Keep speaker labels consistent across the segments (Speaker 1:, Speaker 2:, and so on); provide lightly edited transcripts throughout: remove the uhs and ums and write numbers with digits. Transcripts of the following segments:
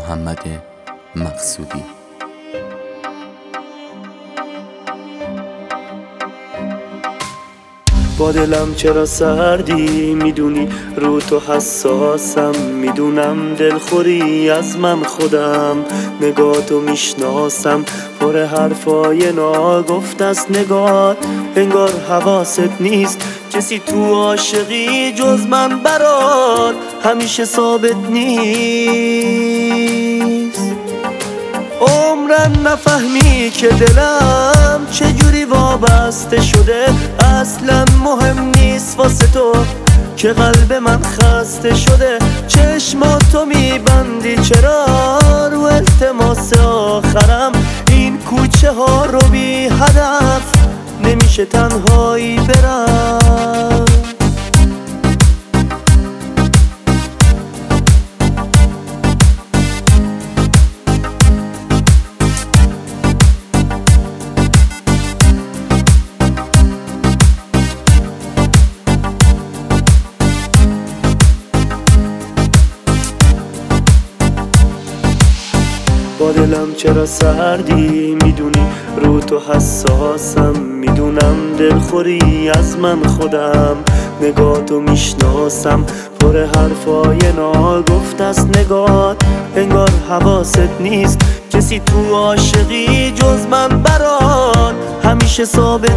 Speaker 1: محمد مقصودی.
Speaker 2: با دلم چرا سردی، میدونی رو تو حساسم، میدونم دلخوری از من خودم، نگاهتو میشناسم، پر حرفای ناگفت است نگات، انگار حواست نیست کسی تو عاشقی جز من برات همیشه ثابت نیست. عمرن نفهمی که دلم چجوری وابسته شده، اصلا مهم نیست واسه تو که قلب من خسته شده. چشماتو میبندی چرا رو التماس آخرم، این کوچه ها رو بی هدف نمیشه تنهایی برم. با دلم چرا سردی، میدونی رو تو حساسم، میدونم دلخوری از من خودم، نگاهتو میشناسم، پر حرفای ناگفت است نگات، انگار حواست نیست کسی تو عاشقی جز من برات همیشه ثابت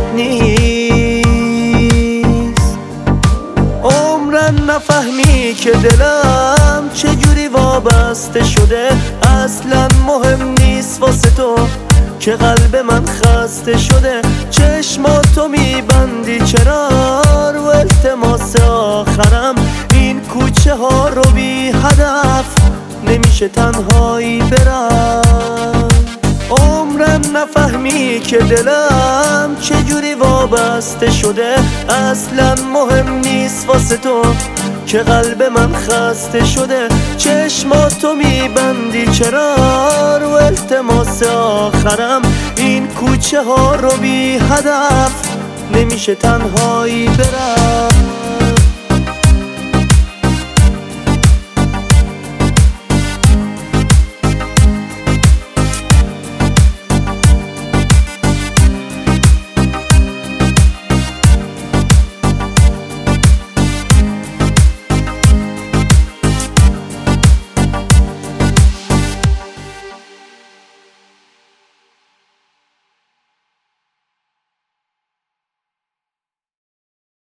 Speaker 2: نیست. عمرن نفهمی که دلم چجوری وابسته شده، اصلا مهم نیست واسه تو که قلب من خسته شده. چشماتو میبندی چرا رو التماس آخرم، این کوچه ها رو بی هدف نمیشه تنهایی برم. عمرن نفهمی که دلم چجوری وابسته شده، اصلا مهم نیست واسه تو که قلب من خسته شده. چشماتو میبندی چرا رو التماس آخرم، این کوچه ها رو بی هدف نمیشه تنهایی برم.